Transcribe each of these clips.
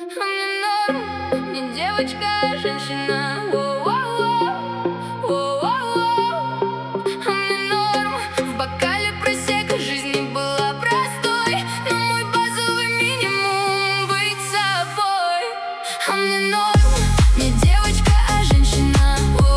мне норм, не девочка, а женщина. Мне норм, в бокале просека жизнь не была простой, но мой базовый минимум быть собой. Мне норм, не девочка, а женщина.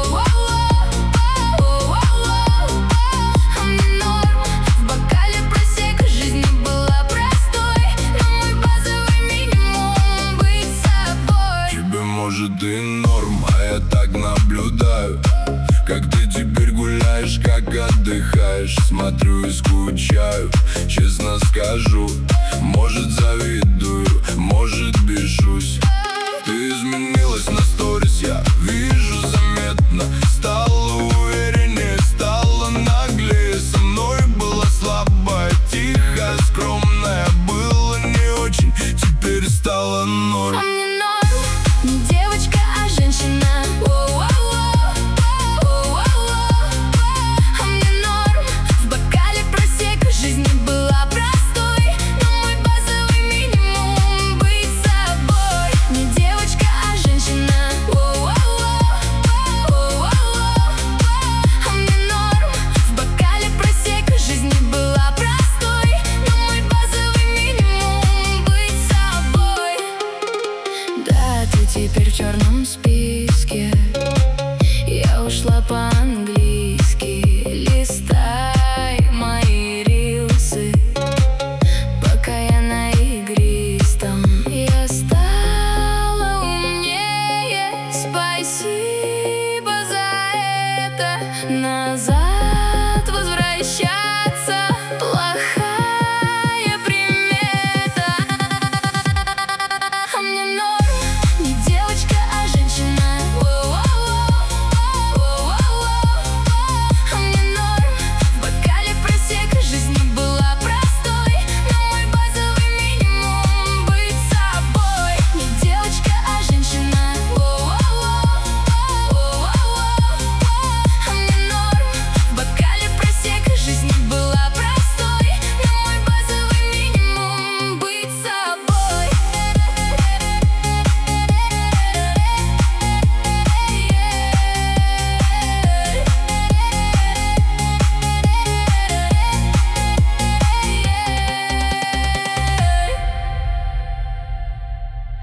Мне норм, в бокале просека жизнь не была простой, но мой базовый минимум быть собой. Тебе может и норм, а я так наблюдаю, как ты теперь гуляешь, как отдыхаешь. Смотрю и скучаю, честно скажу. Может завидую, может бешусь. Ты изменилась на сторис, я вижу заметно. Стала увереннее, стала наглее. Со мной была слабая, тихая, скромная. Было не очень, теперь стало норм.